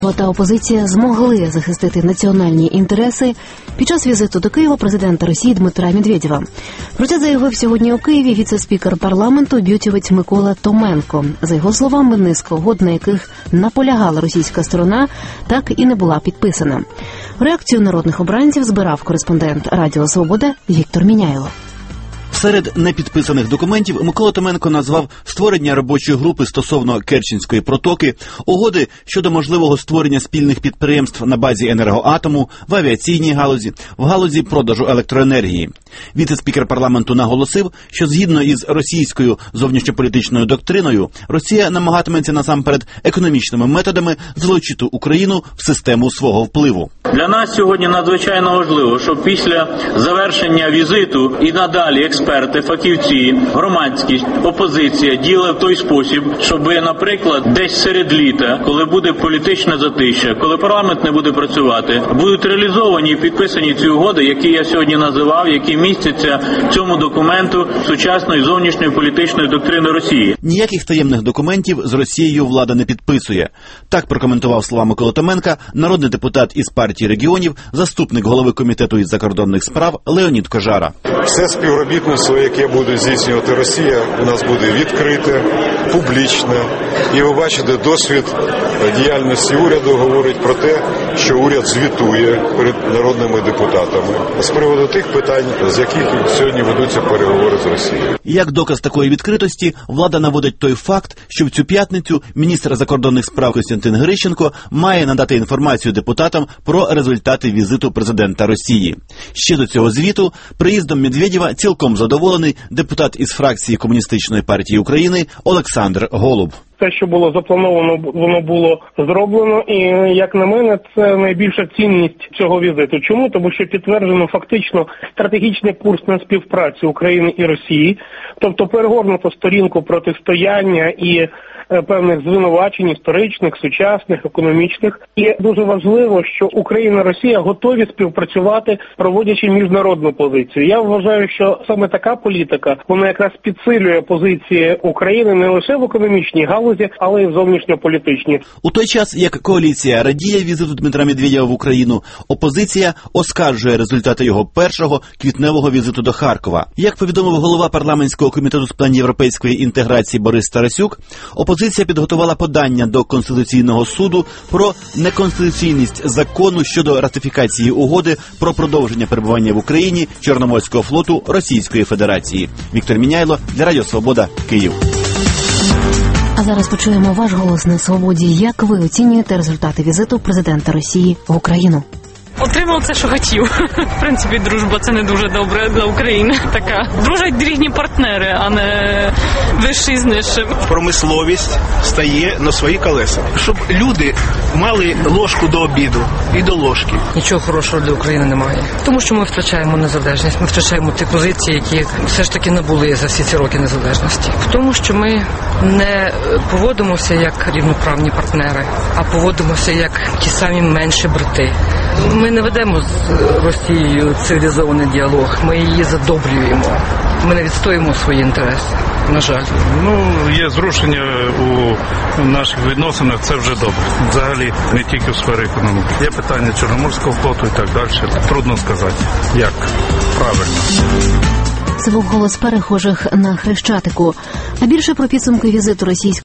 та опозиція змогли захистити національні інтереси під час візиту до Києва президента Росії Дмитра Медведєва. Про це заявив сьогодні у Києві віце-спікер парламенту бютівець Микола Томенко. За його словами, низка угод, на яких наполягала російська сторона, так і не була підписана. Реакцію народних обранців збирав кореспондент Радіо Свобода Віктор Міняйло. Серед непідписаних документів Микола Томенко назвав створення робочої групи стосовно Керченської протоки, угоди щодо можливого створення спільних підприємств на базі енергоатому, в авіаційній галузі, в галузі продажу електроенергії. Віце-спікер парламенту наголосив, що згідно із російською зовнішньополітичною доктриною, Росія намагатиметься насамперед економічними методами залучити Україну в систему свого впливу. Для нас сьогодні надзвичайно важливо, щоб після завершення візиту і надалі експерти, фахівці, громадськість, опозиція діяли в той спосіб, щоб, наприклад, десь серед літа, коли буде політичне затища, коли парламент не буде працювати, будуть реалізовані і підписані ці угоди, які я сьогодні називав, які містяться в цьому документу сучасної зовнішньої політичної доктрини Росії. Ніяких таємних документів з Росією влада не підписує. Так прокоментував слова Миколи Томенка народний депутат із партії регіонів, заступник голови комітету із закордонних справ Леонід Кожара. Все співробітництво, яке буде здійснювати Росія, у нас буде відкрите, публічне. І ви бачите, досвід діяльності уряду говорить про те, що уряд звітує перед народними депутатами з приводу тих питань, з яких сьогодні ведуться переговори з Росією. Як доказ такої відкритості, влада наводить той факт, що в цю п'ятницю міністр закордонних справ Костянтин Грищенко має надати інформацію депутатам про результати візиту президента Росії. Ще до цього звіту приїздом Медведєва цілком задоволений депутат із фракції Комуністичної партії України Олександр Голуб. Те, що було заплановано, воно було зроблено, і, як на мене, це найбільша цінність цього візиту. Чому? Тому що підтверджено фактично стратегічний курс на співпрацю України і Росії, тобто перегорнуто сторінку протистояння і певних звинувачень історичних, сучасних, економічних. І дуже важливо, що Україна і Росія готові співпрацювати, проводячи міжнародну позицію. Я вважаю, що саме така політика, вона якраз підсилює позиції України не лише в економічній галузі, але й в зовнішньополітичній. У той час, як коаліція радіє візиту Дмитра Медведєва в Україну, опозиція оскаржує результати його першого квітневого візиту до Харкова. Як повідомив голова парламентського комітету з питань європейської інтеграції Борис Тарасюк, опозиція підготувала подання до Конституційного суду про неконституційність закону щодо ратифікації угоди про продовження перебування в Україні Чорноморського флоту Російської Федерації. Віктор Міняйло для Радіо Свобода, Київ. А зараз почуємо ваш голос на свободі. Як ви оцінюєте результати візиту президента Росії в Україну? Отримав це, що хотів. В принципі, дружба – це не дуже добре для України. Така. Дружать різні партнери, а не вищий з нижчим. Промисловість стає на свої колеса. Щоб люди мали ложку до обіду і до ложки. Нічого хорошого для України немає. Тому що ми втрачаємо незалежність, ми втрачаємо ті позиції, які все ж таки набули за всі ці роки незалежності. В тому, що ми не поводимося як рівноправні партнери, а поводимося як ті самі менші брати. Ми не ведемо з Росією цивілізований діалог, ми її задобрюємо. Ми не відстоюємо свої інтереси, на жаль. Є зрушення у наших відносинах, це вже добре. Взагалі, не тільки в сфері економіки. Є питання Чорноморського флоту і так далі. Трудно сказати, як правильно. Це був голос перехожих на Хрещатику. А більше про підсумки візиту російської